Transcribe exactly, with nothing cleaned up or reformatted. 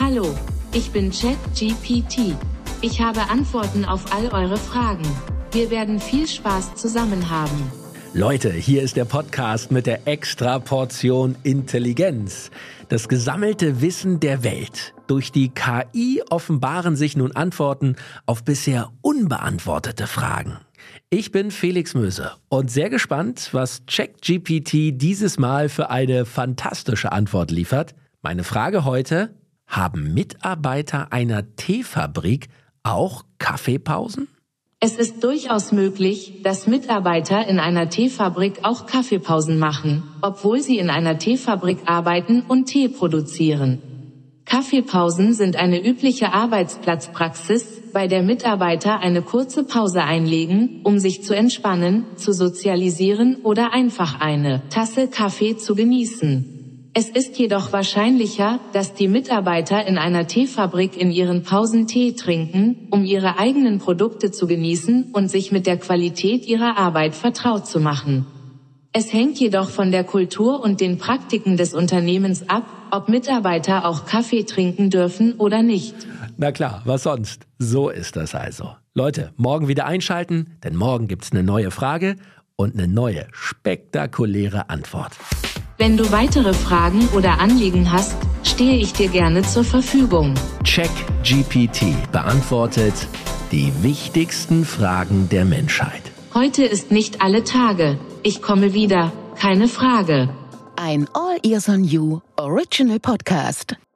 Hallo, ich bin ChatGPT. Ich habe Antworten auf all eure Fragen. Wir werden viel Spaß zusammen haben. Leute, hier ist der Podcast mit der Extraportion Intelligenz. Das gesammelte Wissen der Welt. Durch die K I offenbaren sich nun Antworten auf bisher unbeantwortete Fragen. Ich bin Felix Möse und sehr gespannt, was ChatGPT dieses Mal für eine fantastische Antwort liefert. Meine Frage heute: Haben Mitarbeiter einer Teefabrik auch Kaffeepausen? Es ist durchaus möglich, dass Mitarbeiter in einer Teefabrik auch Kaffeepausen machen, obwohl sie in einer Teefabrik arbeiten und Tee produzieren. Kaffeepausen sind eine übliche Arbeitsplatzpraxis, bei der Mitarbeiter eine kurze Pause einlegen, um sich zu entspannen, zu sozialisieren oder einfach eine Tasse Kaffee zu genießen. Es ist jedoch wahrscheinlicher, dass die Mitarbeiter in einer Teefabrik in ihren Pausen Tee trinken, um ihre eigenen Produkte zu genießen und sich mit der Qualität ihrer Arbeit vertraut zu machen. Es hängt jedoch von der Kultur und den Praktiken des Unternehmens ab, ob Mitarbeiter auch Kaffee trinken dürfen oder nicht. Na klar, was sonst? So ist das also. Leute, morgen wieder einschalten, denn morgen gibt's eine neue Frage und eine neue, spektakuläre Antwort. Wenn du weitere Fragen oder Anliegen hast, stehe ich dir gerne zur Verfügung. ChatGPT beantwortet die wichtigsten Fragen der Menschheit. Heute ist nicht alle Tage. Ich komme wieder, keine Frage. Ein All Ears on You Original Podcast.